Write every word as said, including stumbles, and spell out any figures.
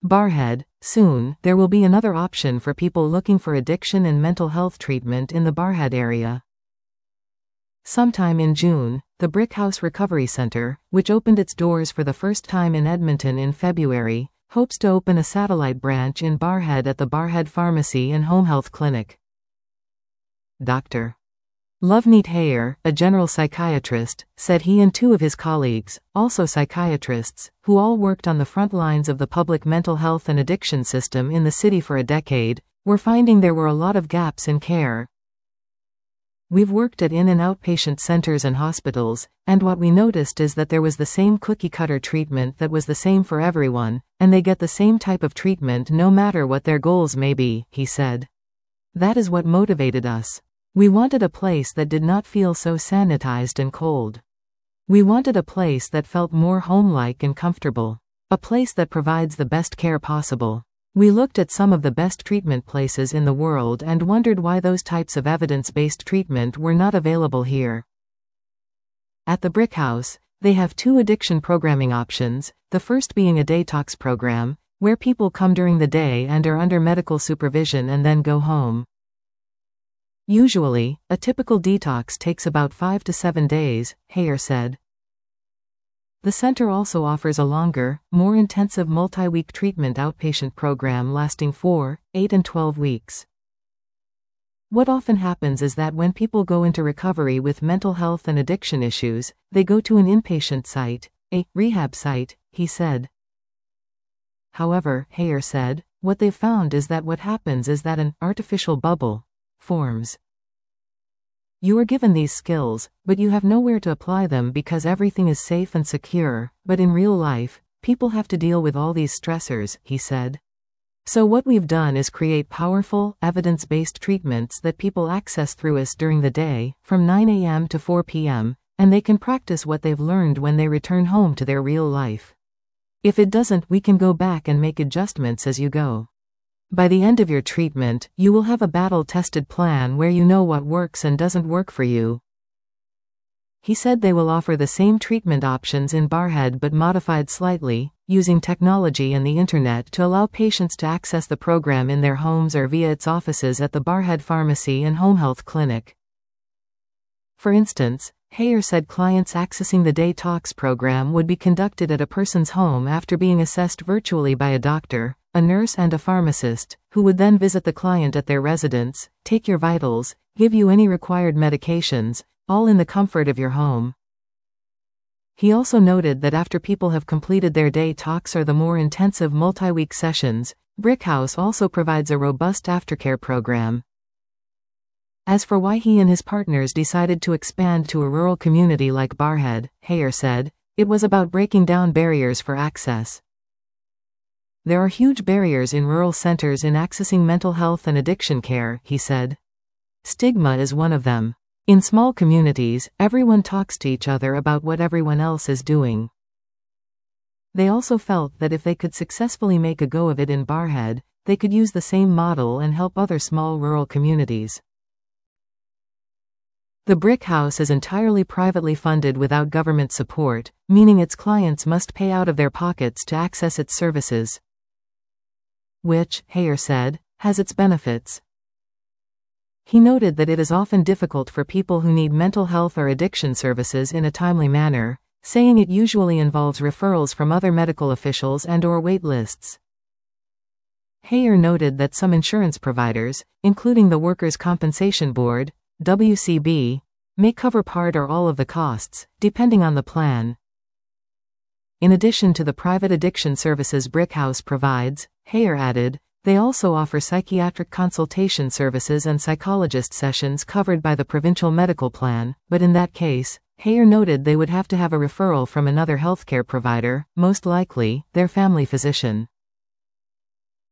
Barrhead, soon, there will be another option for people looking for addiction and mental health treatment in the Barrhead area. Sometime in June, the Brick House Recovery Center, which opened its doors for the first time in Edmonton in February, hopes to open a satellite branch in Barrhead at the Barrhead Pharmacy and Home Health Clinic. Doctor Loveneet Hayer, a general psychiatrist, said he and two of his colleagues, also psychiatrists, who all worked on the front lines of the public mental health and addiction system in the city for a decade, were finding there were a lot of gaps in care. We've worked at in- and outpatient centers and hospitals, and what we noticed is that there was the same cookie-cutter treatment that was the same for everyone, and they get the same type of treatment no matter what their goals may be, he said. That is what motivated us. We wanted a place that did not feel so sanitized and cold. We wanted a place that felt more home-like and comfortable. A place that provides the best care possible. We looked at some of the best treatment places in the world and wondered why those types of evidence-based treatment were not available here. At the Brick House, they have two addiction programming options, the first being a detox program, where people come during the day and are under medical supervision and then go home. Usually, a typical detox takes about five to seven days, Hayer said. The center also offers a longer, more intensive multi-week treatment outpatient program lasting four, eight and twelve weeks. What often happens is that when people go into recovery with mental health and addiction issues, they go to an inpatient site, a rehab site, he said. However, Hayer said, what they've found is that what happens is that an artificial bubble forms. You are given these skills, but you have nowhere to apply them because everything is safe and secure, but in real life, people have to deal with all these stressors, he said. So what we've done is create powerful, evidence-based treatments that people access through us during the day, from nine a m to four p m, and they can practice what they've learned when they return home to their real life. If it doesn't, we can go back and make adjustments as you go. By the end of your treatment, you will have a battle-tested plan where you know what works and doesn't work for you. He said they will offer the same treatment options in Barrhead but modified slightly, using technology and the internet to allow patients to access the program in their homes or via its offices at the Barrhead Pharmacy and Home Health Clinic. For instance, Hayer said clients accessing the Detox program would be conducted at a person's home after being assessed virtually by a doctor, a nurse and a pharmacist, who would then visit the client at their residence, take your vitals, give you any required medications, all in the comfort of your home. He also noted that after people have completed their detox or the more intensive multi-week sessions, Brick House also provides a robust aftercare program. As for why he and his partners decided to expand to a rural community like Barrhead, Hayer said, it was about breaking down barriers for access. There are huge barriers in rural centers in accessing mental health and addiction care, he said. Stigma is one of them. In small communities, everyone talks to each other about what everyone else is doing. They also felt that if they could successfully make a go of it in Barrhead, they could use the same model and help other small rural communities. The Brick House is entirely privately funded without government support, meaning its clients must pay out of their pockets to access its services. Which, Hayer said, has its benefits. He noted that it is often difficult for people who need mental health or addiction services in a timely manner, saying it usually involves referrals from other medical officials and or wait lists. Hayer noted that some insurance providers, including the Workers' Compensation Board, W C B, may cover part or all of the costs, depending on the plan. In addition to the private addiction services Brick House provides, Hayer added, they also offer psychiatric consultation services and psychologist sessions covered by the provincial medical plan, but in that case, Hayer noted they would have to have a referral from another healthcare provider, most likely, their family physician.